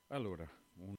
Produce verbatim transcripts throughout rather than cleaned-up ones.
Allora, un-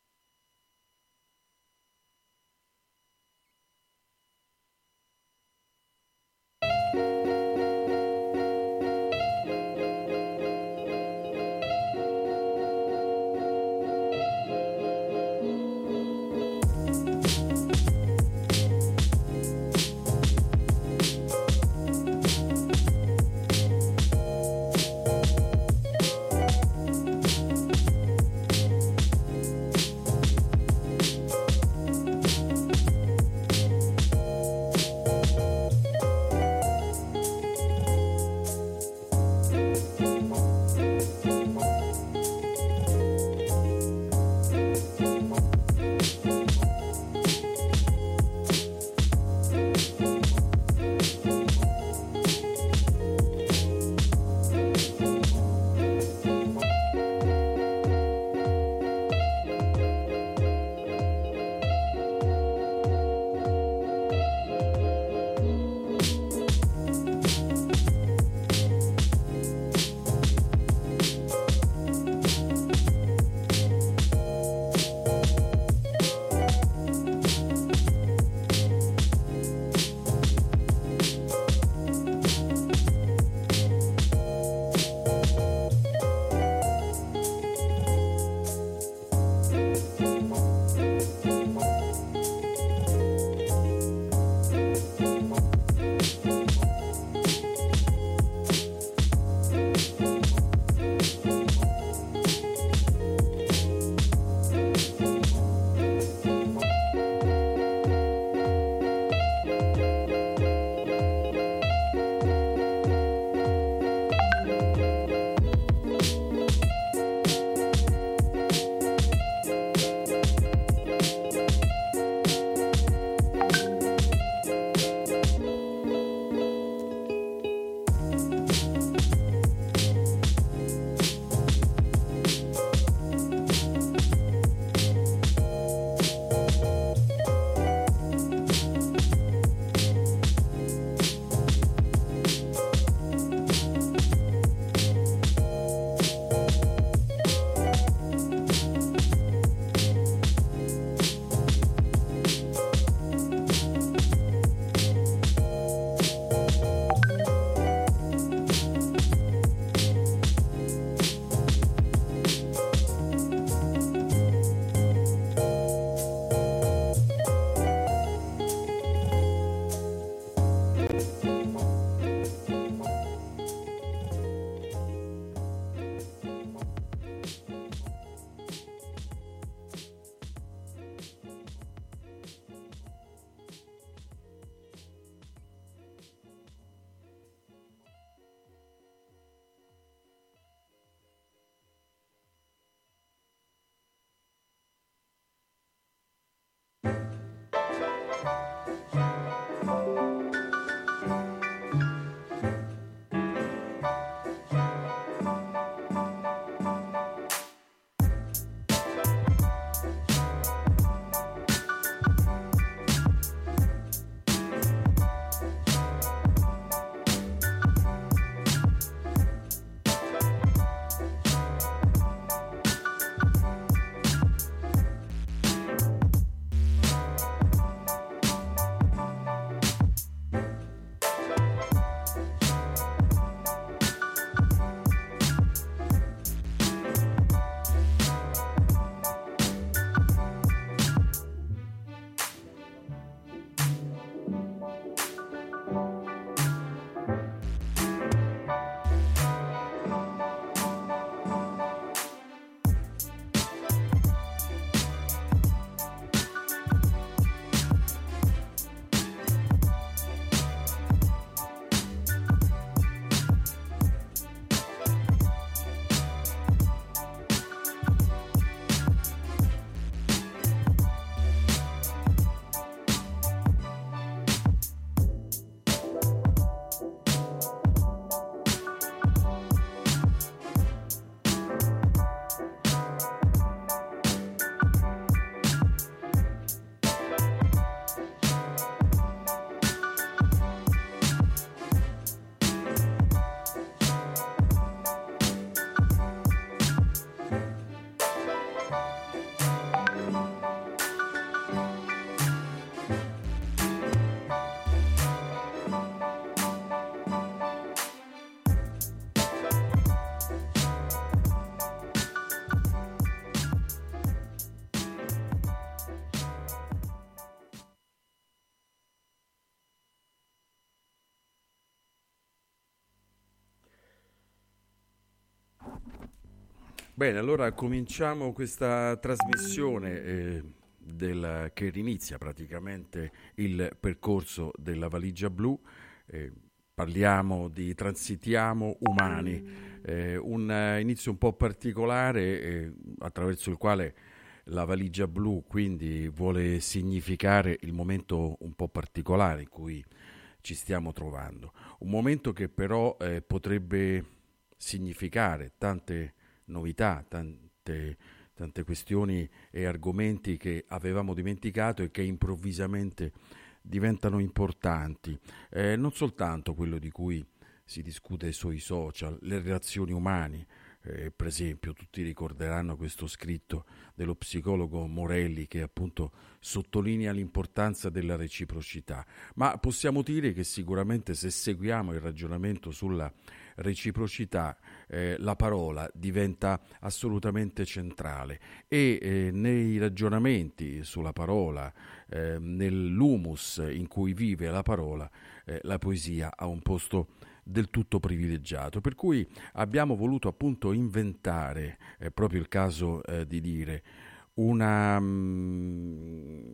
Bene, allora cominciamo questa trasmissione eh, del- che inizia praticamente il percorso della valigia blu. Eh, parliamo di transitiamo umani, eh, un eh, inizio un po' particolare eh, attraverso il quale la valigia blu quindi vuole significare il momento un po' particolare in cui ci stiamo trovando. Un momento che però eh, potrebbe significare tante novità, tante, tante questioni e argomenti che avevamo dimenticato e che improvvisamente diventano importanti. Eh, non soltanto quello di cui si discute sui social, le relazioni umane. Eh, per esempio, tutti ricorderanno questo scritto dello psicologo Morelli che appunto sottolinea l'importanza della reciprocità, ma possiamo dire che sicuramente se seguiamo il ragionamento sulla reciprocità eh, la parola diventa assolutamente centrale e eh, nei ragionamenti sulla parola, eh, nell'humus in cui vive la parola, eh, la poesia ha un posto del tutto privilegiato, per cui abbiamo voluto appunto inventare, è proprio il caso eh, di dire, una, mm,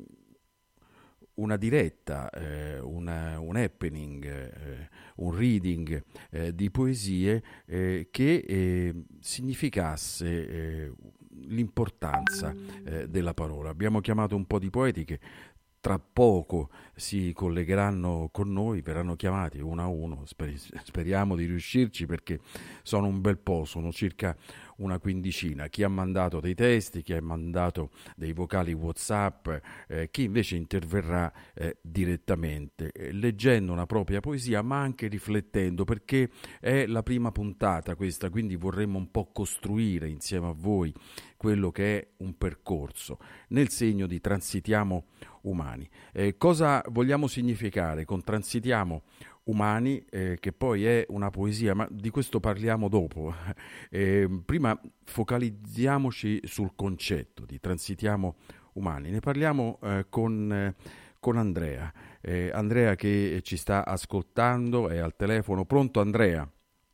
una diretta, eh, una, un happening, eh, un reading eh, di poesie eh, che eh, significasse eh, l'importanza eh, della parola. Abbiamo chiamato un po' di poeti che tra poco si collegheranno con noi, verranno chiamati uno a uno, speri- speriamo di riuscirci perché sono un bel po', sono circa una quindicina, chi ha mandato dei testi, chi ha mandato dei vocali WhatsApp, eh, chi invece interverrà eh, direttamente, eh, leggendo una propria poesia ma anche riflettendo, perché è la prima puntata questa, quindi vorremmo un po' costruire insieme a voi quello che è un percorso nel segno di transitiamo umani. Eh, cosa vogliamo significare con transitiamo umani, eh, che poi è una poesia, ma di questo parliamo dopo. Eh, prima focalizziamoci sul concetto di transitiamo umani. Ne parliamo eh, con, eh, con Andrea. Eh, Andrea che ci sta ascoltando è al telefono. Pronto Andrea?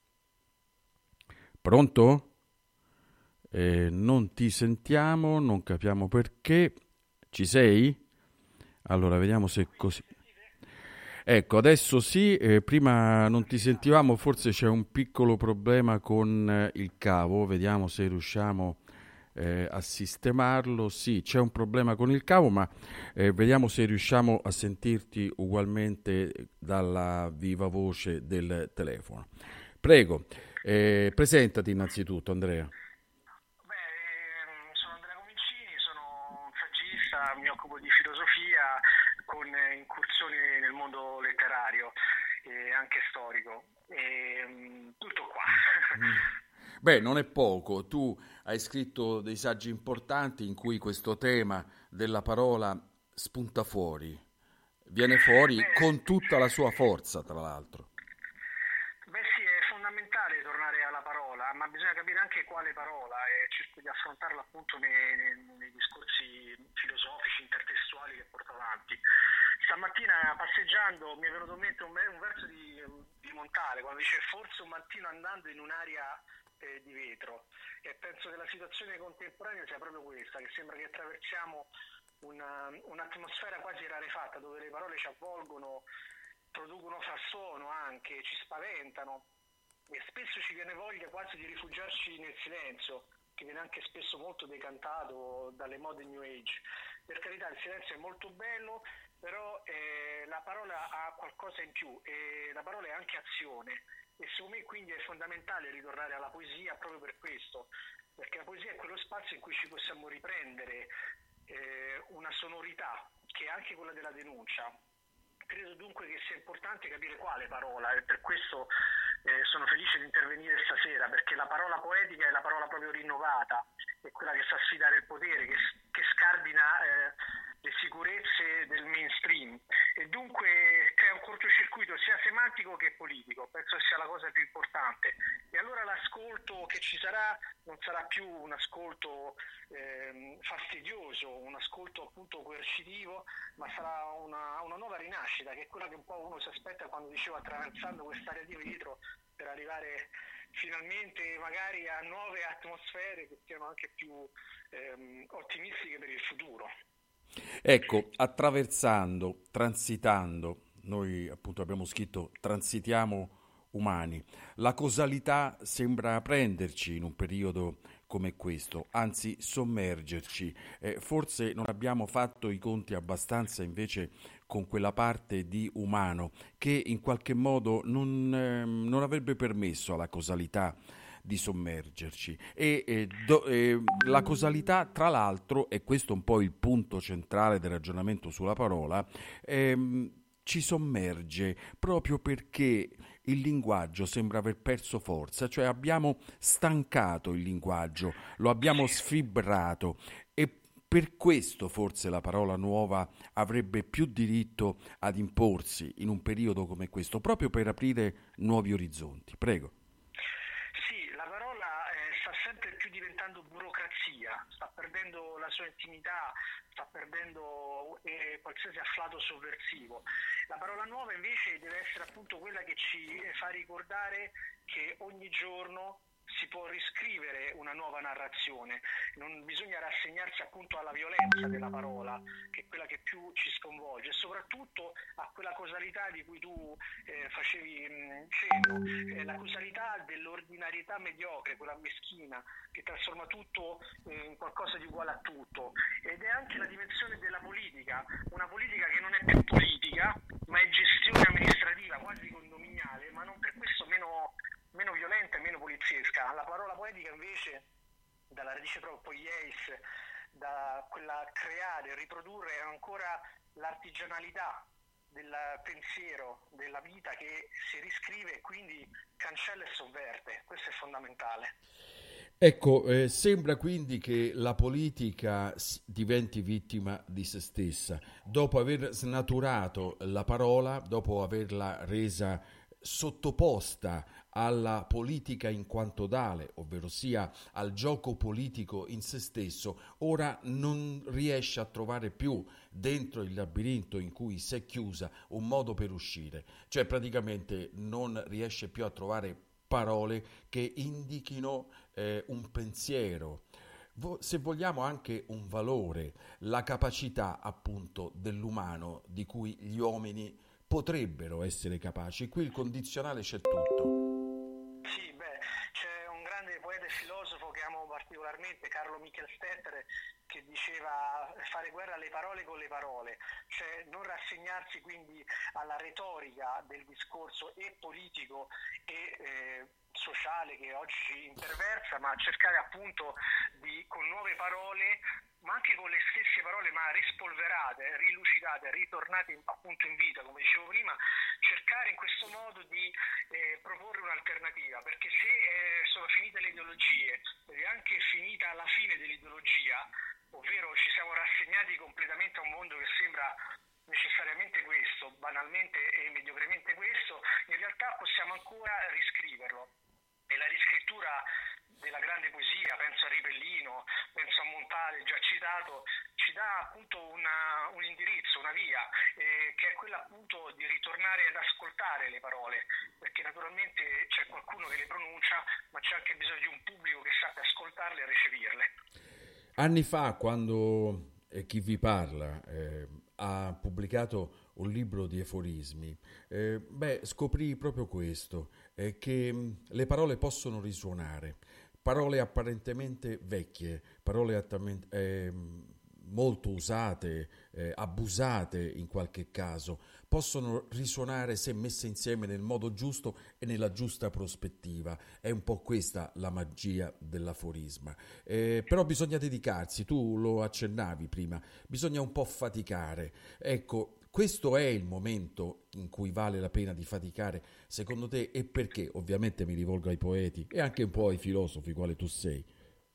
Pronto? Eh, non ti sentiamo, non capiamo perché. Ci sei? Allora, vediamo se così. Ecco, adesso sì, eh, prima non ti sentivamo, forse c'è un piccolo problema con eh, il cavo, vediamo se riusciamo eh, a sistemarlo. Sì, c'è un problema con il cavo, ma eh, vediamo se riusciamo a sentirti ugualmente dalla viva voce del telefono. Prego, eh, presentati innanzitutto, Andrea. Beh, ehm, sono Andrea Comincini, sono un saggista, mi occupo di filosofia con eh, incursioni nel mondo letterario e anche storico. E, mm, tutto qua. Beh, non è poco. Tu hai scritto dei saggi importanti in cui questo tema della parola spunta fuori, viene fuori Beh, con tutta la sua forza, tra l'altro. Beh sì, è fondamentale tornare alla parola, ma bisogna capire anche quale parola e cerco di affrontarla appunto nei, nei- nei discorsi filosofici, intertestuali che porto avanti. Stamattina passeggiando mi è venuto in mente un, un verso di, di Montale quando dice forse un mattino andando in un'aria eh, di vetro, e penso che la situazione contemporanea sia proprio questa, che sembra che attraversiamo una- un'atmosfera quasi rarefatta dove le parole ci avvolgono, producono frastuono anche, ci spaventano e spesso ci viene voglia quasi di rifugiarci nel silenzio, che viene anche spesso molto decantato dalle mode New Age. Per carità, il silenzio è molto bello, però eh, la parola ha qualcosa in più e la parola è anche azione, e secondo me quindi è fondamentale ritornare alla poesia proprio per questo, perché la poesia è quello spazio in cui ci possiamo riprendere eh, una sonorità che è anche quella della denuncia. Credo dunque che sia importante capire quale parola, e per questo eh, sono felice di intervenire stasera, perché la parola poetica è la parola proprio rinnovata, è quella che sa sfidare il potere, che, che scardina eh, le sicurezze del mainstream e dunque crea un cortocircuito sia semantico che politico. Penso che sia la cosa più importante. E allora l'ascolto che ci sarà non sarà più un ascolto ehm, fastidioso, un ascolto appunto coercitivo, ma sarà una, una nuova rinascita, che è quella che un po' uno si aspetta quando diceva attraversando quest'area di vetro per arrivare finalmente magari a nuove atmosfere che siano anche più ehm, ottimistiche per il futuro. Ecco, attraversando, transitando, noi appunto abbiamo scritto transitiamo umani, la causalità sembra prenderci in un periodo come questo, anzi sommergerci. Eh, forse non abbiamo fatto i conti abbastanza invece con quella parte di umano che in qualche modo non, ehm, non avrebbe permesso alla causalità di sommergerci e, e do- e la causalità tra l'altro, e questo è un po' il punto centrale del ragionamento sulla parola, ehm, ci sommerge proprio perché il linguaggio sembra aver perso forza, cioè abbiamo stancato il linguaggio, lo abbiamo sfibrato e per questo forse la parola nuova avrebbe più diritto ad imporsi in un periodo come questo, proprio per aprire nuovi orizzonti. Prego. Sì, la parola eh, sta sempre più diventando burocrazia, sta perdendo la sua intimità, sta perdendo eh, qualsiasi afflato sovversivo. La parola nuova invece deve essere appunto quella che ci eh, fa ricordare che ogni giorno si può riscrivere una nuova narrazione, non bisogna rassegnarsi appunto alla violenza della parola, che è quella che più ci sconvolge, e soprattutto a quella causalità di cui tu eh, facevi mh, cenno, eh, la causalità dell'ordinarietà mediocre, quella meschina, che trasforma tutto eh, in qualcosa di uguale a tutto, ed è anche la dimensione della politica, una politica che non è più politica, ma è gestione amministrativa, quasi condominiale, ma non per questo meno meno violenta e meno poliziesca. La parola poetica invece, dalla radice proprio poieis, da quella creare, riprodurre, è ancora l'artigianalità del pensiero, della vita che si riscrive e quindi cancella e sovverte. Questo è fondamentale. Ecco, eh, sembra quindi che la politica s- diventi vittima di se stessa, dopo aver snaturato la parola, dopo averla resa sottoposta alla politica in quanto tale, ovvero sia al gioco politico in se stesso, ora non riesce a trovare più dentro il labirinto in cui si è chiusa un modo per uscire, cioè praticamente non riesce più a trovare parole che indichino eh, un pensiero, vo- se vogliamo anche un valore, la capacità appunto dell'umano di cui gli uomini potrebbero essere capaci. Qui il condizionale c'è tutto. Sì, beh, c'è un grande poeta e filosofo che amo particolarmente, Carlo Michelstetter, che diceva fare guerra alle parole con le parole, cioè non rassegnarsi quindi alla retorica del discorso e politico e eh, sociale che oggi ci imperversa, ma cercare appunto di, con nuove parole, ma anche con le stesse parole ma rispolverate, rilucidate, ritornate in, appunto in vita, come dicevo prima, cercare in questo modo di eh, proporre un'alternativa, perché se eh, sono finite le ideologie ed è anche finita la fine dell'ideologia, ovvero ci siamo rassegnati completamente a un mondo che sembra necessariamente questo, banalmente e mediocremente questo, in realtà possiamo ancora riscriverlo. E la riscrittura della grande poesia, penso a Ripellino, penso a Montale, già citato, ci dà appunto una, un indirizzo, una via, eh, che è quella appunto di ritornare ad ascoltare le parole, perché naturalmente c'è qualcuno che le pronuncia, ma c'è anche bisogno di un pubblico che sappia ascoltarle e recepirle. Anni fa, quando eh, chi vi parla eh, ha pubblicato un libro di aforismi, eh, beh, scoprì proprio questo, eh, che mh, le parole possono risuonare, parole apparentemente vecchie, parole attamen- eh, molto usate, eh, abusate in qualche caso, possono risuonare se messe insieme nel modo giusto e nella giusta prospettiva. È un po' questa la magia dell'aforisma. Eh, però bisogna dedicarsi, tu lo accennavi prima, bisogna un po' faticare. Ecco, questo è il momento in cui vale la pena di faticare, secondo te, e perché? Ovviamente mi rivolgo ai poeti e anche un po' ai filosofi, quale tu sei.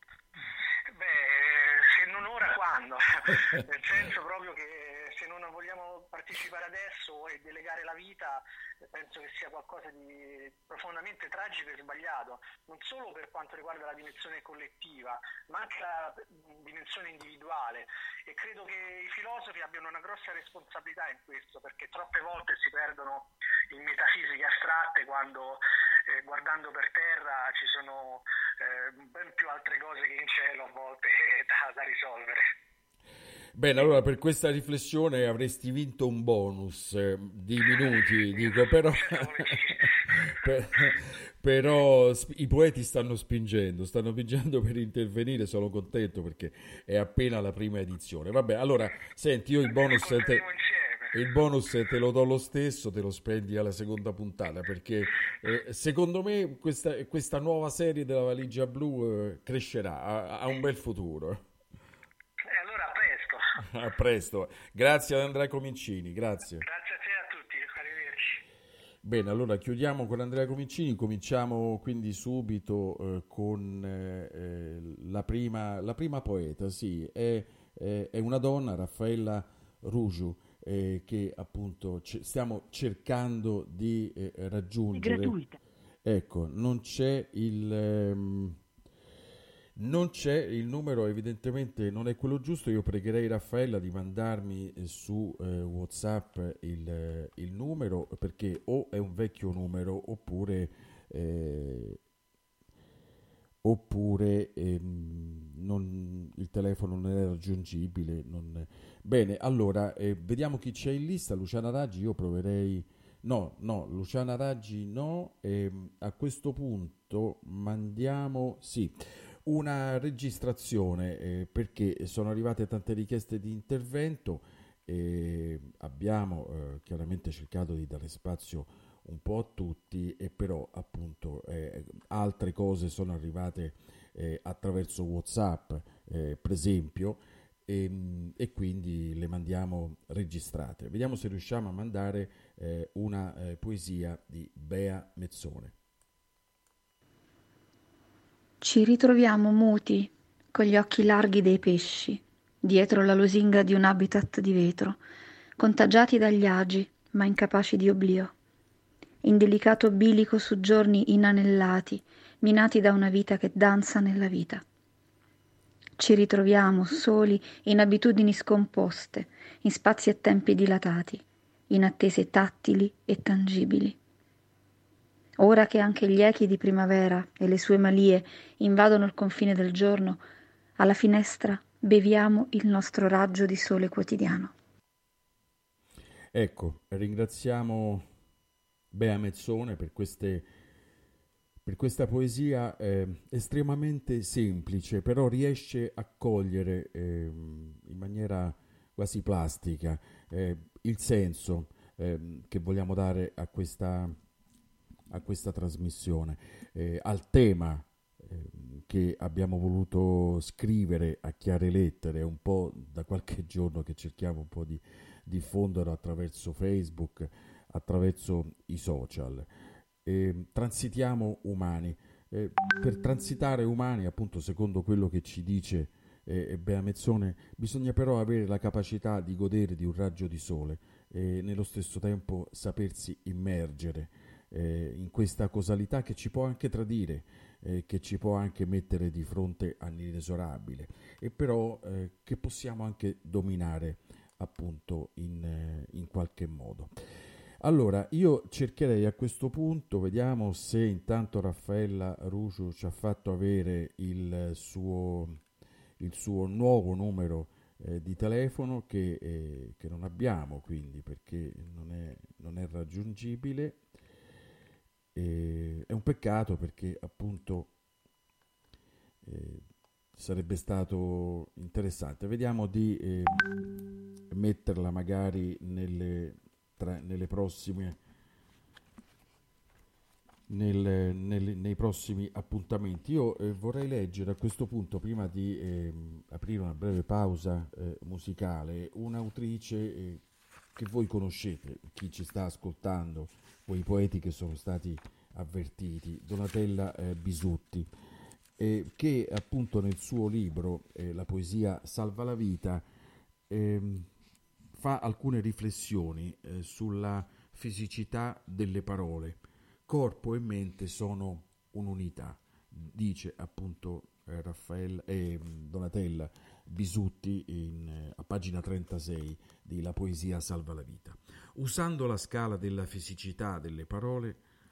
Beh, se non ora quando? Nel senso proprio che se non vogliamo partecipare adesso e delegare la vita, penso che sia qualcosa di profondamente tragico e sbagliato, non solo per quanto riguarda la dimensione collettiva, ma anche la dimensione individuale. E credo che i filosofi abbiano una grossa responsabilità in questo, perché troppe volte si perdono in metafisiche astratte quando eh, guardando per terra ci sono eh, ben più altre cose che in cielo a volte da, da risolvere. Bene, allora per questa riflessione avresti vinto un bonus eh, di minuti, dico, però, per- però sp- i poeti stanno spingendo, stanno spingendo per intervenire, sono contento perché è appena la prima edizione. Vabbè, allora, senti, io il bonus te, Ascolteremo insieme. il bonus te lo do lo stesso, te lo spendi alla seconda puntata, perché eh, secondo me questa, questa nuova serie della valigia blu eh, crescerà, ha, ha un bel futuro. E allora a presto. A presto, grazie ad Andrea Comincini, grazie. Grazie a te e a tutti, arrivederci. Bene, allora chiudiamo con Andrea Comincini, cominciamo quindi subito eh, con eh, eh, la prima, la prima poeta, sì, è, è- è una donna, Raffaella Rugiu, eh, che appunto ce- stiamo cercando di eh, raggiungere. Ecco, non c'è il... ehm, non c'è il numero, evidentemente non è quello giusto. Io pregherei Raffaella di mandarmi eh, su eh, WhatsApp il, eh, il numero, perché o è un vecchio numero oppure, eh, oppure ehm, non- il telefono non è raggiungibile. non- Bene, allora eh, vediamo chi c'è in lista. Luciana Raggi, io proverei. No, no, Luciana Raggi no. Ehm, a questo punto mandiamo. Sì, una registrazione eh, perché sono arrivate tante richieste di intervento e abbiamo eh, chiaramente cercato di dare spazio un po' a tutti e però appunto eh, altre cose sono arrivate eh, attraverso WhatsApp eh, per esempio e, e quindi le mandiamo registrate. Vediamo se riusciamo a mandare eh, una eh, poesia di Bea Mezzone. Ci ritroviamo muti, con gli occhi larghi dei pesci, dietro la lusinga di un habitat di vetro, contagiati dagli agi, ma incapaci di oblio. In delicato bilico su giorni inanellati, minati da una vita che danza nella vita. Ci ritroviamo soli in abitudini scomposte, in spazi e tempi dilatati, in attese tattili e tangibili. Ora che anche gli echi di primavera e le sue malie invadono il confine del giorno, alla finestra beviamo il nostro raggio di sole quotidiano. Ecco, ringraziamo Bea Mezzone per queste per questa poesia eh, estremamente semplice, però riesce a cogliere ehm, in maniera quasi plastica eh, il senso ehm, che vogliamo dare a questa, a questa trasmissione, eh, al tema ehm, che abbiamo voluto scrivere a chiare lettere, un po' da qualche giorno che cerchiamo un po' di diffondere attraverso Facebook, attraverso i social. Eh, transitiamo umani. Eh, per transitare umani, appunto, secondo quello che ci dice eh, Bea Mezzone, bisogna però avere la capacità di godere di un raggio di sole e nello stesso tempo sapersi immergere eh, in questa causalità che ci può anche tradire, eh, che ci può anche mettere di fronte all'inesorabile e però eh, che possiamo anche dominare appunto in, eh, in qualche modo. Allora, io cercherei a questo punto, vediamo se intanto Raffaella Rugiu ci ha fatto avere il suo, il suo nuovo numero eh, di telefono che, eh, che non abbiamo, quindi perché non è, non è raggiungibile. E è un peccato perché appunto eh, sarebbe stato interessante. Vediamo di eh, metterla magari nelle, tra, nelle prossime nel- nel- nei prossimi appuntamenti. Io eh, vorrei leggere a questo punto, prima di ehm, aprire una breve pausa eh, musicale, un'autrice eh, che voi conoscete, chi ci sta ascoltando, quei poeti che sono stati avvertiti, Donatella eh, Bisutti, eh, che appunto nel suo libro eh, La poesia salva la vita ehm, fa alcune riflessioni eh, sulla fisicità delle parole. Corpo e mente sono un'unità, dice appunto eh, Raffaella, eh, Donatella Bisutti in, eh, a pagina trentasei di La poesia salva la vita. Usando la scala della fisicità delle parole,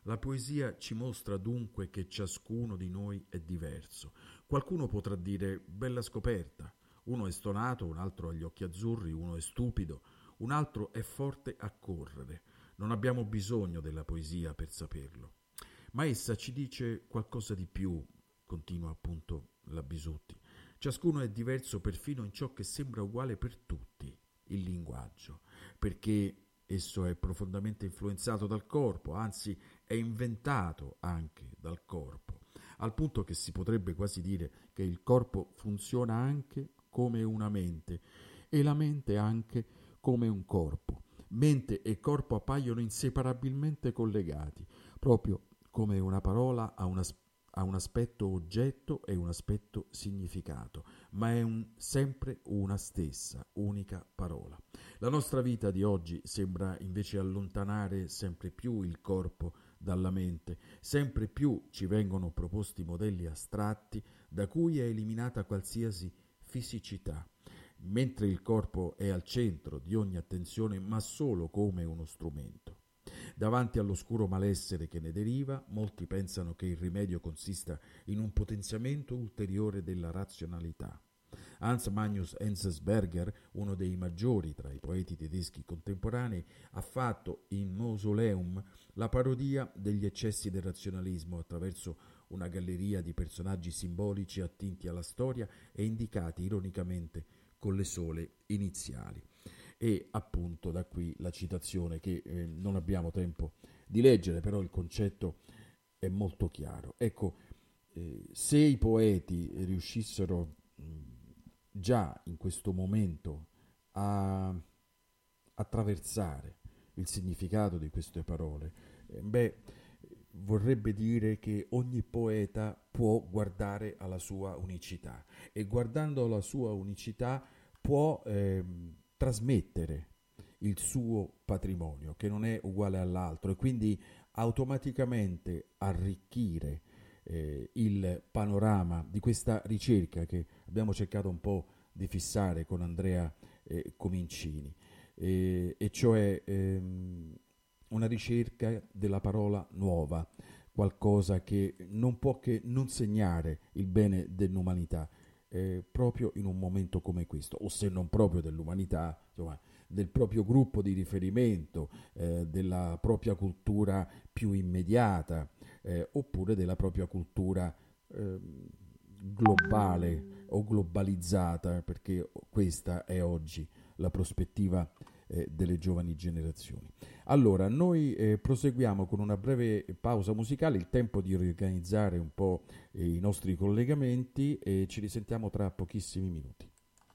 La poesia ci mostra dunque che ciascuno di noi è diverso. Qualcuno potrà dire bella scoperta, uno è stonato, un altro ha gli occhi azzurri, uno è stupido, un altro è forte a correre. Non abbiamo bisogno della poesia per saperlo. Ma essa ci dice qualcosa di più, continua appunto la Bisutti. Ciascuno è diverso perfino in ciò che sembra uguale per tutti, il linguaggio, perché esso è profondamente influenzato dal corpo, anzi è inventato anche dal corpo, al punto che si potrebbe quasi dire che il corpo funziona anche come una mente e la mente anche come un corpo. Mente e corpo appaiono inseparabilmente collegati, proprio come una parola ha, una, ha un aspetto oggetto e un aspetto significato, ma è un, sempre una stessa, unica parola. La nostra vita di oggi sembra invece allontanare sempre più il corpo dalla mente, sempre più ci vengono proposti modelli astratti da cui è eliminata qualsiasi fisicità, mentre il corpo è al centro di ogni attenzione, ma solo come uno strumento. Davanti all'oscuro malessere che ne deriva, molti pensano che il rimedio consista in un potenziamento ulteriore della razionalità. Hans Magnus Enzensberger, uno dei maggiori tra i poeti tedeschi contemporanei, ha fatto in Mausoleum la parodia degli eccessi del razionalismo attraverso una galleria di personaggi simbolici attinti alla storia e indicati ironicamente con le sole iniziali. E appunto da qui la citazione che eh, non abbiamo tempo di leggere, però il concetto è molto chiaro. Ecco, eh, se i poeti riuscissero mh, già in questo momento a attraversare il significato di queste parole, eh, beh, vorrebbe dire che ogni poeta può guardare alla sua unicità e guardando alla sua unicità può eh, trasmettere il suo patrimonio che non è uguale all'altro e quindi automaticamente arricchire eh, il panorama di questa ricerca che abbiamo cercato un po' di fissare con Andrea eh, Comincini, eh, e cioè ehm, una ricerca della parola nuova, qualcosa che non può che non segnare il bene dell'umanità, eh, proprio in un momento come questo, o se non proprio dell'umanità, insomma, del proprio gruppo di riferimento, eh, della propria cultura più immediata, eh, oppure della propria cultura eh, globale o globalizzata, perché questa è oggi la prospettiva eh, delle giovani generazioni. Allora, noi eh, proseguiamo con una breve pausa musicale, il tempo di riorganizzare un po' eh, i nostri collegamenti e ci risentiamo tra pochissimi minuti.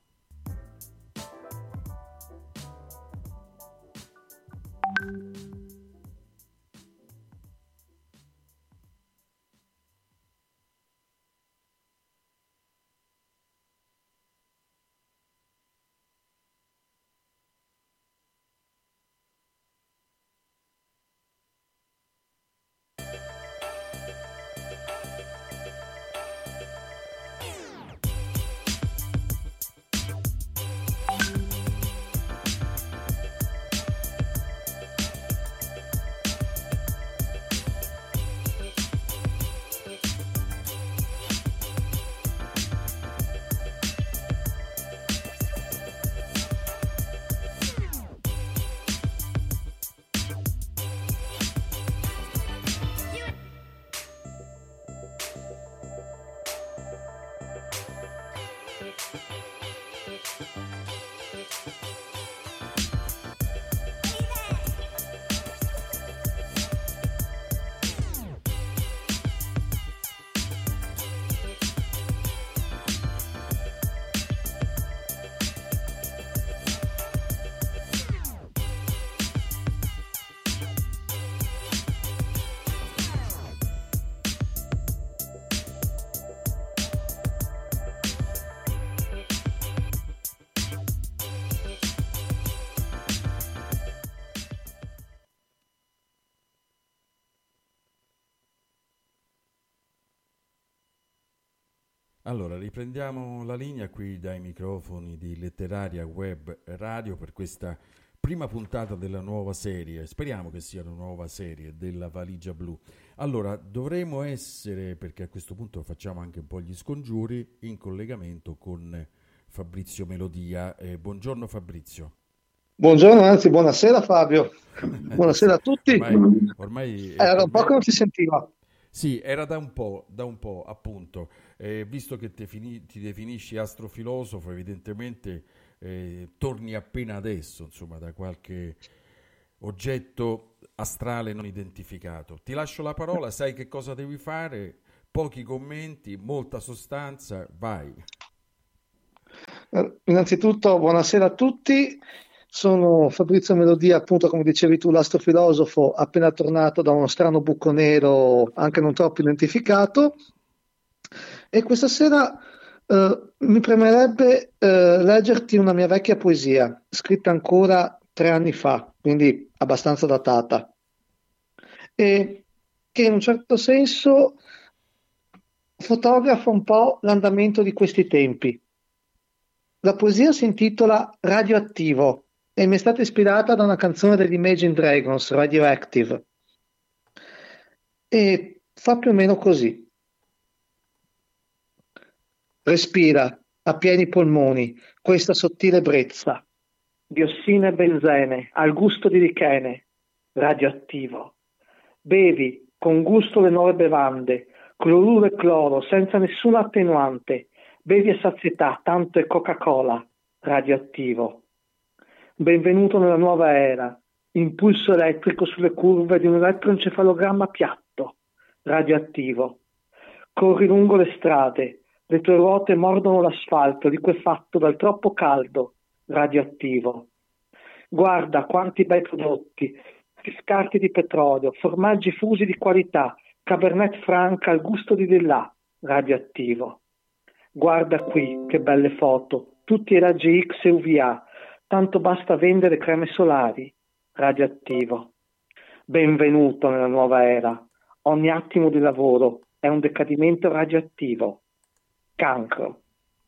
Allora, riprendiamo la linea qui dai microfoni di Letteraria Web Radio per questa prima puntata della nuova serie, speriamo che sia una nuova serie della Valigia Blu. Allora, dovremo essere, perché a questo punto facciamo anche un po' gli scongiuri, in collegamento con Fabrizio Melodia. Eh, buongiorno Fabrizio. Buongiorno, anzi buonasera Fabio, buonasera a tutti. Ormai, ormai Era per un po' me- che non si sentiva. Sì, era da un po', da un po', appunto. Eh, visto che te fini- ti definisci astrofilosofo, evidentemente eh, torni appena adesso, insomma, da qualche oggetto astrale non identificato. Ti lascio la parola, sai che cosa devi fare, pochi commenti, molta sostanza, vai. Eh, Innanzitutto buonasera a tutti, sono Fabrizio Melodia, appunto come dicevi tu, l'astrofilosofo, appena tornato da uno strano buco nero anche non troppo identificato, e questa sera eh, mi premerebbe eh, leggerti una mia vecchia poesia, scritta ancora tre anni fa, quindi abbastanza datata, e che in un certo senso fotografa un po' l'andamento di questi tempi. La poesia si intitola Radioattivo e mi è stata ispirata da una canzone degli Imagine Dragons, Radioactive, e fa più o meno così. Respira a pieni polmoni questa sottile brezza, diossina e benzene al gusto di lichene, radioattivo. Bevi con gusto le nuove bevande, cloruro e cloro senza nessuna attenuante. Bevi a sazietà, tanto è Coca-Cola, radioattivo. Benvenuto nella nuova era, impulso elettrico sulle curve di un elettroencefalogramma piatto, radioattivo. Corri lungo le strade, le tue ruote mordono l'asfalto liquefatto dal troppo caldo, radioattivo. Guarda quanti bei prodotti, scarti di petrolio, formaggi fusi di qualità, Cabernet Franc al gusto di Lillà, radioattivo. Guarda qui, che belle foto, tutti i raggi X e U V A, tanto basta vendere creme solari, radioattivo. Benvenuto nella nuova era, ogni attimo di lavoro è un decadimento radioattivo, cancro.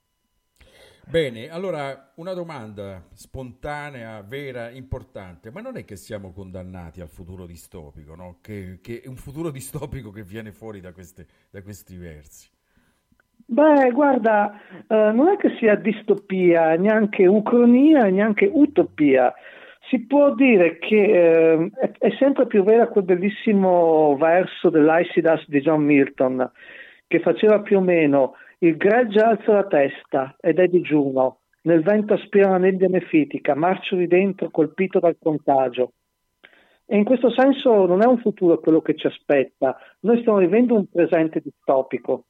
Bene, allora una domanda spontanea, vera, importante, ma non è che siamo condannati al futuro distopico, no? Che, che è un futuro distopico che viene fuori da, queste, da questi versi. Beh, guarda, eh, non è che sia distopia, neanche ucronia, neanche utopia. Si può dire che eh, è, è sempre più vera quel bellissimo verso dell'Aeschylus di John Milton, che faceva più o meno: il gregge alza la testa ed è digiuno, nel vento aspira una nebbia nefitica, marcio di dentro colpito dal contagio. E in questo senso non è un futuro quello che ci aspetta, noi stiamo vivendo un presente distopico.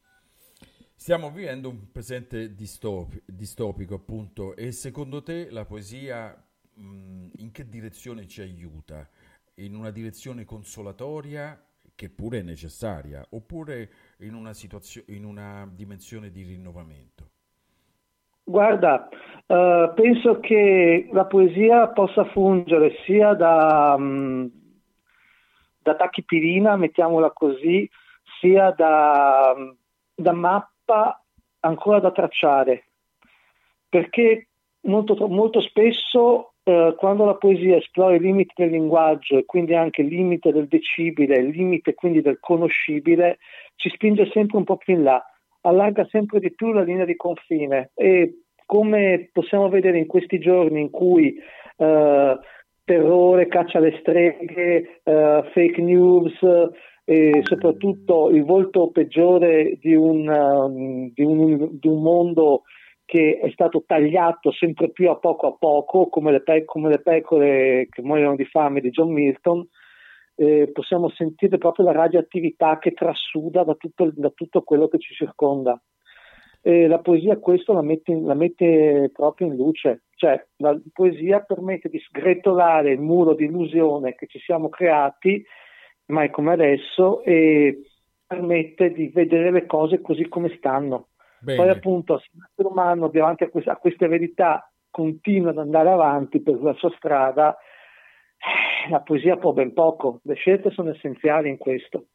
Stiamo vivendo un presente distopi- distopico, appunto, e secondo te la poesia mh, in che direzione ci aiuta? In una direzione consolatoria, che pure è necessaria, oppure in una situazio- in una dimensione di rinnovamento? Guarda, eh, penso che la poesia possa fungere sia da, mh, da tachipirina, mettiamola così, sia da, da mappa ancora da tracciare, perché molto, molto spesso eh, quando la poesia esplora i limiti del linguaggio e quindi anche il limite del decibile, il limite quindi del conoscibile, ci spinge sempre un po' più in là, allarga sempre di più la linea di confine, e come possiamo vedere in questi giorni in cui eh, terrore, caccia alle streghe, eh, fake news e soprattutto il volto peggiore di un, um, di un, di un mondo che è stato tagliato sempre più a poco a poco, come le, pe- come le pecore che muoiono di fame di John Milton, eh, possiamo sentire proprio la radioattività che trasuda da tutto, da tutto quello che ci circonda. E la poesia questo la mette, la mette proprio in luce, cioè la poesia permette di sgretolare il muro di illusione che ci siamo creati mai come adesso, e permette di vedere le cose così come stanno. Bene. Poi appunto se l'essere umano davanti a, quest- a queste verità continua ad andare avanti per la sua strada, eh, la poesia può ben poco, le scelte sono essenziali in questo.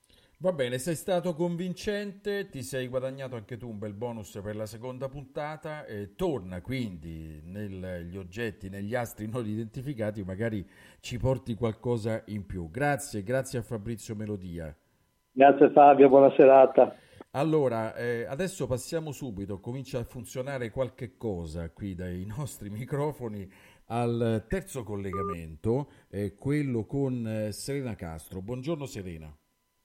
Va bene, sei stato convincente, ti sei guadagnato anche tu un bel bonus per la seconda puntata e torna quindi negli oggetti, negli astri non identificati, magari ci porti qualcosa in più. Grazie, grazie a Fabrizio Melodia. Grazie Fabio, buona serata. Allora, eh, adesso passiamo subito, comincia a funzionare qualche cosa qui dai nostri microfoni al terzo collegamento, eh, quello con eh, Serena Castro. Buongiorno Serena.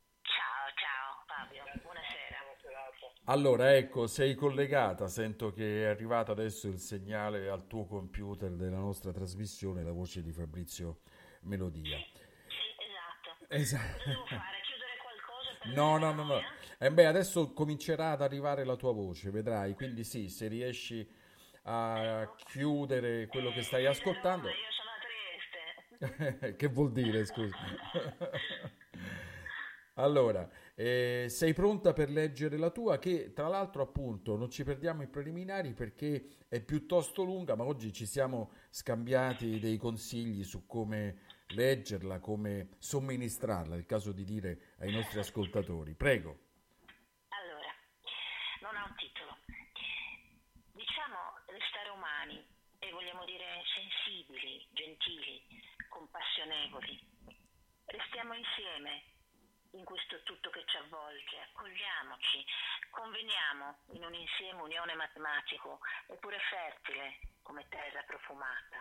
Allora, ecco, sei collegata, sento che è arrivato adesso il segnale al tuo computer della nostra trasmissione, la voce di Fabrizio Melodia. Esatto. Esatto. Cosa devo fare? Chiudere qualcosa per No, no, no, no. Eh beh, adesso comincerà ad arrivare la tua voce, vedrai, quindi sì, se riesci a chiudere quello che stai ascoltando. Io sono a Trieste. Che vuol dire, scusa? Allora, eh, sei pronta per leggere la tua, che tra l'altro appunto non ci perdiamo i preliminari perché è piuttosto lunga, ma oggi ci siamo scambiati dei consigli su come leggerla, come somministrarla, è il caso di dire ai nostri ascoltatori. Prego. Allora, non ha un titolo. Diciamo restare umani e vogliamo dire sensibili, gentili, compassionevoli. Restiamo insieme in questo tutto che ci avvolge, accogliamoci, conveniamo in un insieme unione matematico eppure fertile come terra profumata.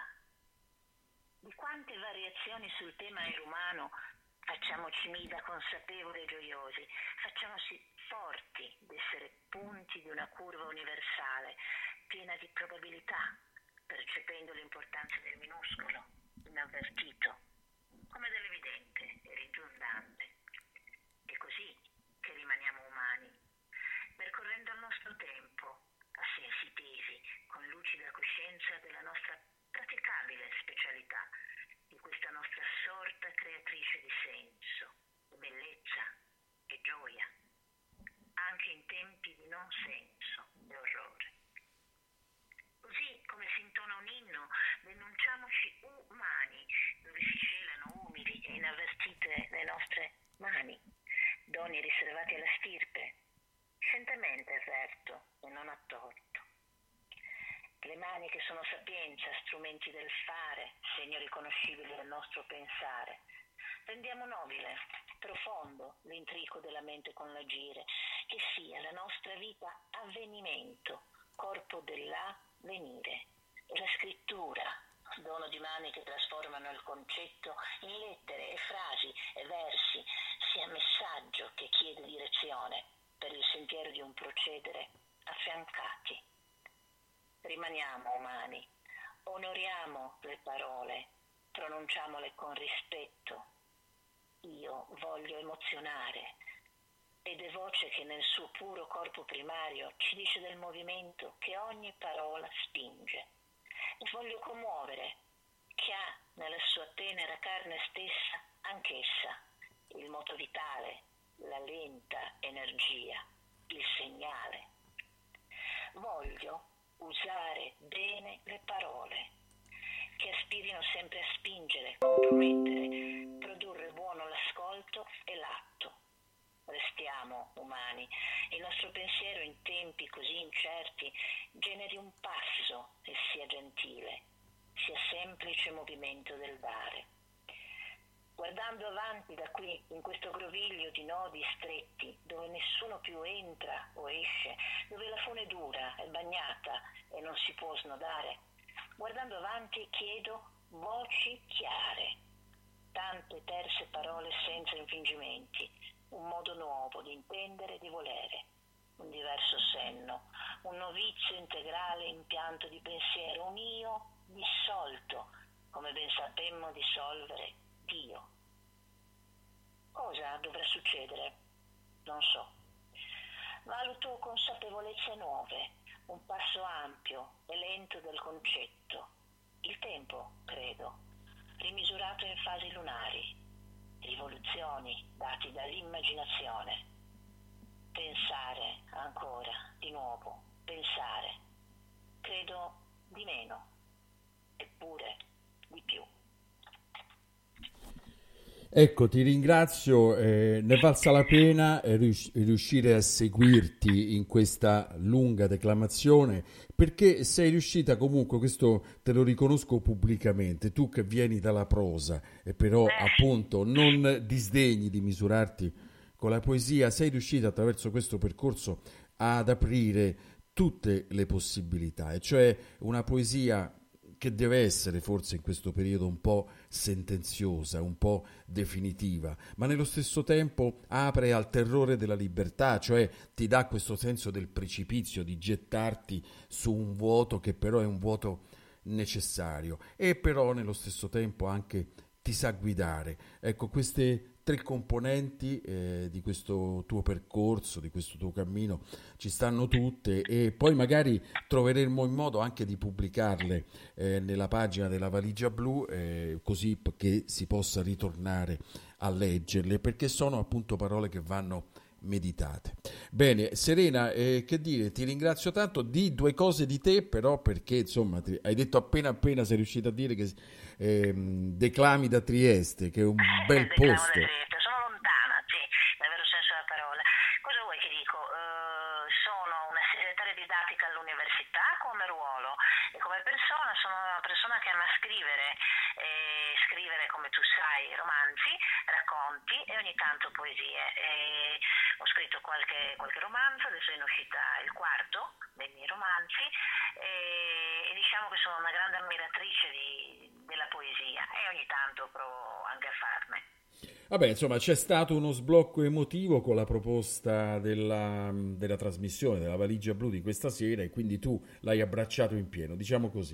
Di quante variazioni sul tema aereo umano facciamoci mida consapevoli e gioiosi, facciamoci forti d'essere punti di una curva universale, piena di probabilità, percependo l'importanza del minuscolo, inavvertito, come dell'evidente e ridondante. È così che rimaniamo umani, percorrendo il nostro tempo, a sensi tesi, con lucida coscienza della nostra praticabile specialità, di questa nostra sorta creatrice di senso, di bellezza e gioia, anche in tempi di non senso e orrore. Così come si intona un inno, denunciamoci umani, dove si celano umili e inavvertite le nostre mani, doni riservati alla stirpe, scientemente avverto e non a torto. Le mani che sono sapienza, strumenti del fare, segno riconoscibile del nostro pensare. Rendiamo nobile, profondo l'intrico della mente con l'agire, che sia la nostra vita avvenimento, corpo dell'avvenire. E la scrittura, dono di mani che trasformano il concetto in lettere e frasi e versi, sia messaggio che chiede direzione per il sentiero di un procedere affiancati. Rimaniamo umani, onoriamo le parole, pronunciamole con rispetto. Io voglio emozionare ed è voce che nel suo puro corpo primario ci dice del movimento che ogni parola spinge. E voglio commuovere, che ha nella sua tenera carne stessa anch'essa il moto vitale, la lenta energia, il segnale. Voglio usare bene le parole, che aspirino sempre a spingere, compromettere, produrre buono l'ascolto e l'atto. Restiamo umani, il nostro pensiero in tempi così incerti generi un passo e sia gentile, sia semplice movimento del dare. Guardando avanti da qui, in questo groviglio di nodi stretti, dove nessuno più entra o esce, dove la fune è dura, è bagnata e non si può snodare, guardando avanti chiedo voci chiare, tante terse parole senza infingimenti, un modo nuovo di intendere e di volere, un diverso senno, un novizio integrale impianto di pensiero, un io dissolto, come ben sapemmo dissolvere Dio. Cosa dovrà succedere? Non so. Valuto consapevolezze nuove, un passo ampio e lento del concetto. Il tempo, credo, rimisurato in fasi lunari, rivoluzioni dati dall'immaginazione. Pensare ancora, di nuovo, pensare. Credo di meno, eppure di più. Ecco, ti ringrazio, eh, ne valsa la pena eh, rius- riuscire a seguirti in questa lunga declamazione, perché sei riuscita comunque, questo te lo riconosco pubblicamente, tu che vieni dalla prosa e però appunto non disdegni di misurarti con la poesia, sei riuscita attraverso questo percorso ad aprire tutte le possibilità, e cioè una poesia che deve essere forse in questo periodo un po' sentenziosa, un po' definitiva, ma nello stesso tempo apre al terrore della libertà, cioè ti dà questo senso del precipizio, di gettarti su un vuoto che però è un vuoto necessario, e però nello stesso tempo anche ti sa guidare. Ecco, queste tre componenti eh, di questo tuo percorso, di questo tuo cammino, ci stanno tutte, e poi magari troveremo il modo anche di pubblicarle eh, nella pagina della Valigia Blu, eh, così che si possa ritornare a leggerle, perché sono appunto parole che vanno meditate. Bene, Serena, eh, che dire, ti ringrazio tanto. Di due cose di te, però, perché insomma ti, hai detto appena appena sei riuscita a dire che ehm, declami da Trieste, che è un bel posto. Sono lontana, sì, nel vero senso della parola. Cosa vuoi che dico? Uh, sono una segretaria didattica all'università come ruolo, e come persona sono una persona che ama scrivere, e scrivere, come tu sai, romanzi, racconti e ogni tanto poesie. E ho scritto qualche, qualche romanzo, adesso è in uscita il quarto dei miei romanzi, e, e diciamo che sono una grande ammiratrice di, della poesia, e ogni tanto provo anche a farne. Vabbè, insomma, c'è stato uno sblocco emotivo con la proposta della, della trasmissione della Valigia Blu di questa sera, e quindi tu l'hai abbracciato in pieno, diciamo così.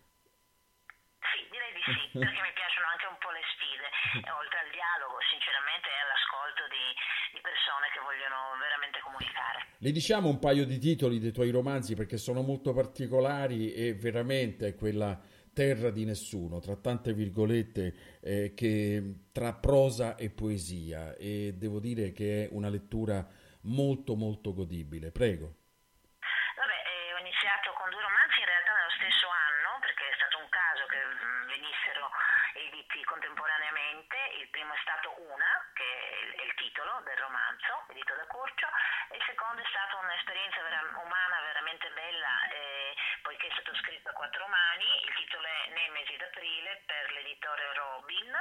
Sì, direi di sì, perché mi piacciono anche un po' le sfide, e oltre al dialogo, sinceramente, è all'ascolto di, di persone che vogliono veramente comunicare. Le diciamo un paio di titoli dei tuoi romanzi, perché sono molto particolari, e veramente è quella terra di nessuno, tra tante virgolette, eh, che tra prosa e poesia, e devo dire che è una lettura molto molto godibile. Prego. Vabbè, eh, ho iniziato con due romanzi in realtà nello stesso anno, perché è stato un caso che mh, venissero editi contemporaneamente. Il primo è stato Una, che è il, è il titolo del romanzo, edito da Curcio, e il secondo è stata un'esperienza vera- umana veramente bella, eh, poiché è stato scritto a quattro mani. Il titolo è Nemesi d'aprile per l'editore Robin,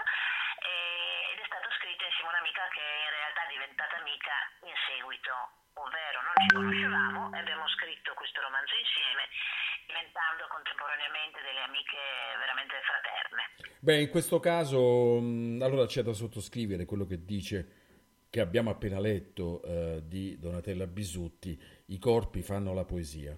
eh, ed è stato scritto insieme a un'amica che in realtà è diventata amica in seguito, ovvero non ci conoscevamo e abbiamo scritto questo romanzo insieme, diventando contemporaneamente delle amiche veramente fraterne. Beh, in questo caso, mh, allora c'è da sottoscrivere quello che dice, che abbiamo appena letto, eh, di Donatella Bisutti: i corpi fanno la poesia.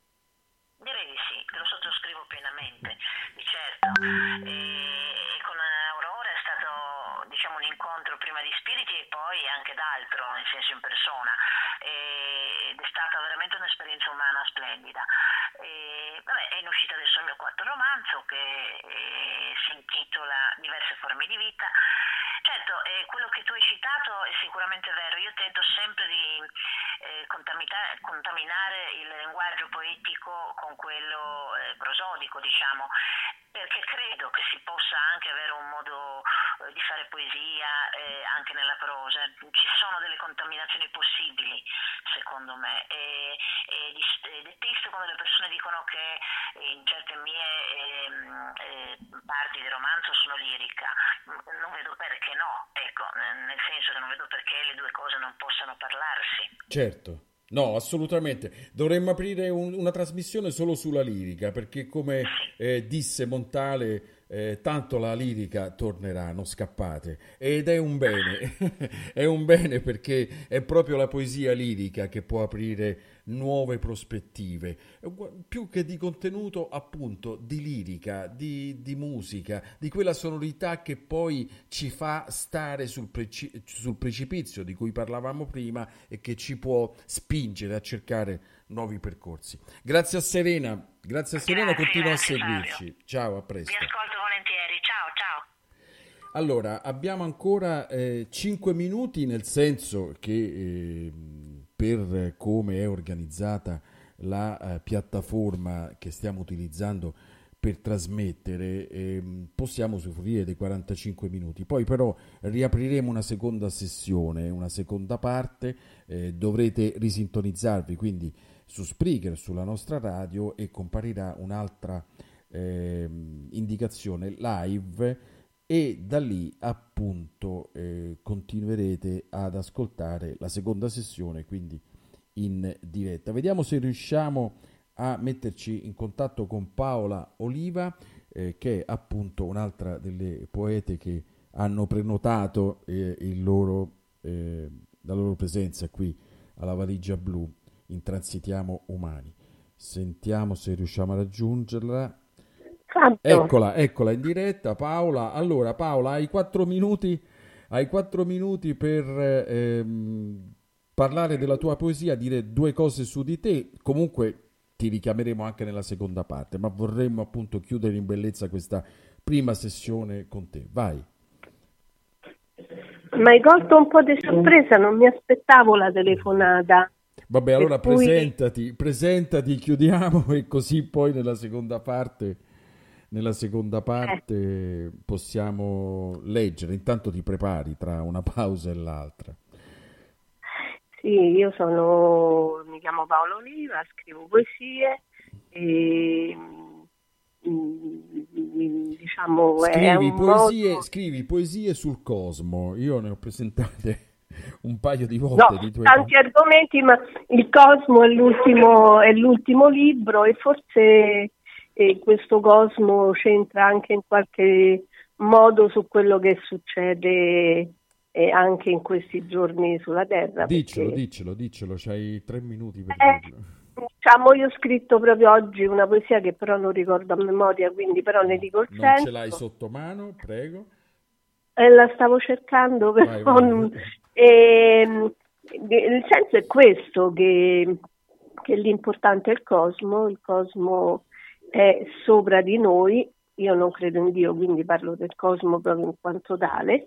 Direi di sì, lo sottoscrivo pienamente, di certo. E, e con Aurora è stato, diciamo, un incontro prima di spiriti e poi anche d'altro, nel senso in persona, e, ed è stata veramente un'esperienza umana splendida. E, vabbè, è in uscita adesso il mio quarto romanzo, che eh, si intitola Diverse forme di vita. Certo, eh, quello che tu hai citato è sicuramente vero. Io tento sempre di eh, contamina- contaminare il linguaggio poetico con quello eh, prosodico, diciamo, perché credo che si possa anche avere un modo eh, di fare poesia eh, anche nella prosa. Ci sono delle contaminazioni possibili, secondo me, e, e, dis- e detesto quando le persone dicono che in certe mie eh, eh, parti di romanzo sono lirica. Non vedo perché no, ecco, nel senso che non vedo perché le due cose non possano parlarsi. Certo. No, assolutamente. Dovremmo aprire un- una trasmissione solo sulla lirica, perché come eh, disse Montale, eh, tanto la lirica tornerà, non scappate. Ed è un bene, è un bene, perché è proprio la poesia lirica che può aprire nuove prospettive, più che di contenuto, appunto, di lirica, di, di musica, di quella sonorità che poi ci fa stare sul, preci- sul precipizio di cui parlavamo prima, e che ci può spingere a cercare nuovi percorsi. Grazie a Serena, grazie a Serena, Grazie, continua a grazie, seguirci. Flavio. Ciao, a Vi presto. ascolto volentieri, ciao ciao. Allora, abbiamo ancora eh, cinque minuti, nel senso che eh, per come è organizzata la eh, piattaforma che stiamo utilizzando per trasmettere, eh, possiamo usufruire dei quarantacinque minuti. Poi però riapriremo una seconda sessione, una seconda parte, eh, dovrete risintonizzarvi quindi su Spreaker, sulla nostra radio, e comparirà un'altra eh, indicazione live, e da lì appunto eh, continuerete ad ascoltare la seconda sessione, quindi in diretta. Vediamo se riusciamo a metterci in contatto con Paola Oliva, eh, che è appunto un'altra delle poete che hanno prenotato eh, il loro, eh, la loro presenza qui alla Valigia Blu in Transitiamo Umani. Sentiamo se riusciamo a raggiungerla. Santo. Eccola, eccola in diretta, Paola. Allora, Paola, hai quattro minuti, hai quattro minuti per ehm, parlare della tua poesia, dire due cose su di te. Comunque ti richiameremo anche nella seconda parte, ma vorremmo appunto chiudere in bellezza questa prima sessione con te. Vai. Mi hai colto un po' di sorpresa, non mi aspettavo la telefonata. Vabbè, allora cui... presentati, presentati, chiudiamo, e così poi nella seconda parte, nella seconda parte eh. possiamo leggere. Intanto ti prepari tra una pausa e l'altra. Sì, io sono, mi chiamo Paola Oliva, scrivo poesie e diciamo scrivi è un poesie, modo... scrivi poesie sul cosmo. Io ne ho presentate un paio di volte, no, di tue... tanti argomenti, ma il Cosmo è l'ultimo, è l'ultimo libro, e forse eh, questo Cosmo c'entra anche in qualche modo su quello che succede e anche in questi giorni sulla Terra. Dicelo, perché... dicelo, dicelo, c'hai tre minuti per eh, dirlo. Diciamo, io ho scritto proprio oggi una poesia che però non ricordo a memoria, quindi però ne dico il non senso. Ce l'hai sotto mano, prego. Eh, la stavo cercando, però vai, vai. Non... E, il senso è questo, che, che l'importante è il cosmo, il cosmo è sopra di noi, io non credo in Dio, quindi parlo del cosmo proprio in quanto tale,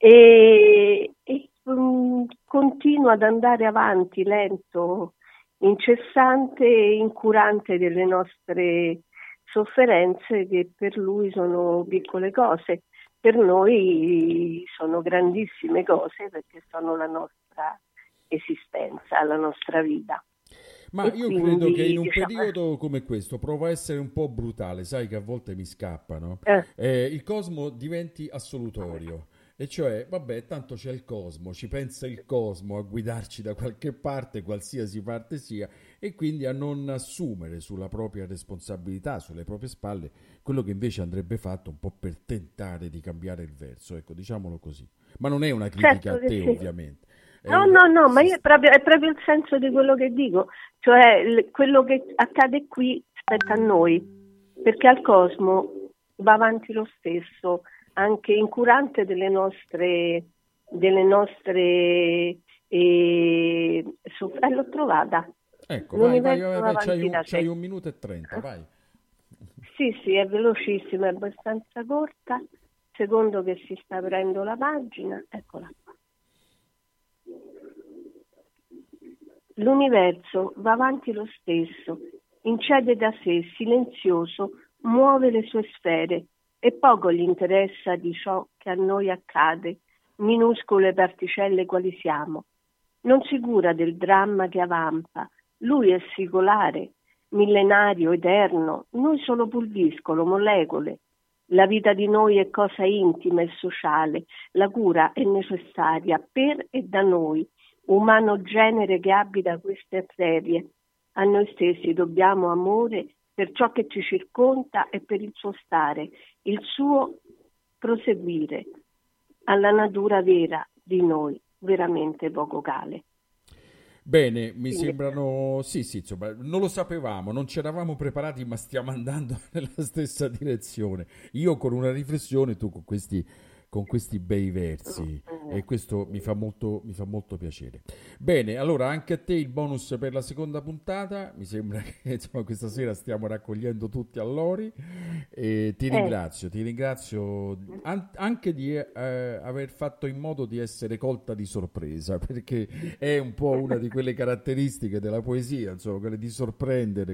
e, e um, continua ad andare avanti lento, incessante e incurante delle nostre sofferenze, che per lui sono piccole cose, per noi sono grandissime cose, perché sono la nostra esistenza, la nostra vita. Ma e io quindi, credo che in un diciamo... periodo come questo, provo a essere un po' brutale, sai che a volte mi scappano, eh. eh, il cosmo diventi assolutorio. E cioè, vabbè, tanto c'è il cosmo, ci pensa il cosmo a guidarci da qualche parte, qualsiasi parte sia, e quindi a non assumere sulla propria responsabilità, sulle proprie spalle, quello che invece andrebbe fatto un po' per tentare di cambiare il verso, ecco, diciamolo così. Ma non è una critica certo a te, sì. ovviamente. È No, un... no, no, ma io è proprio, è proprio il senso di quello che dico, cioè l- quello che accade qui spetta a noi, perché al cosmo va avanti lo stesso, anche incurante delle nostre delle nostre eh, so- eh, l'ho trovata. Ecco, vai, vai, L'universo vai, va vai, c'hai avanti un, da c'hai sé. un minuto e trenta, vai. Sì, sì, è velocissima, è abbastanza corta. Secondo che si sta aprendo la pagina, eccola qua. L'universo va avanti lo stesso, incede da sé, silenzioso, muove le sue sfere, e poco gli interessa di ciò che a noi accade, minuscole particelle quali siamo. Non si cura del dramma che avampa, lui è singolare, millenario, eterno, noi solo pulviscolo, molecole. La vita di noi è cosa intima e sociale, la cura è necessaria per e da noi, umano genere che abita queste arterie. A noi stessi dobbiamo amore per ciò che ci circonda e per il suo stare, il suo proseguire, alla natura vera di noi, veramente poco cale. Bene, mi sembrano, sì, sì, insomma, non lo sapevamo, non ci eravamo preparati, ma stiamo andando nella stessa direzione. Io con una riflessione, tu con questi, con questi bei versi, e questo mi fa molto, mi fa molto piacere. Bene, allora anche a te il bonus per la seconda puntata. Mi sembra che insomma, questa sera stiamo raccogliendo tutti all'ori, e ti ringrazio, ti ringrazio an- anche di eh, aver fatto in modo di essere colta di sorpresa, perché è un po' una di quelle caratteristiche della poesia, insomma, quelle di sorprendere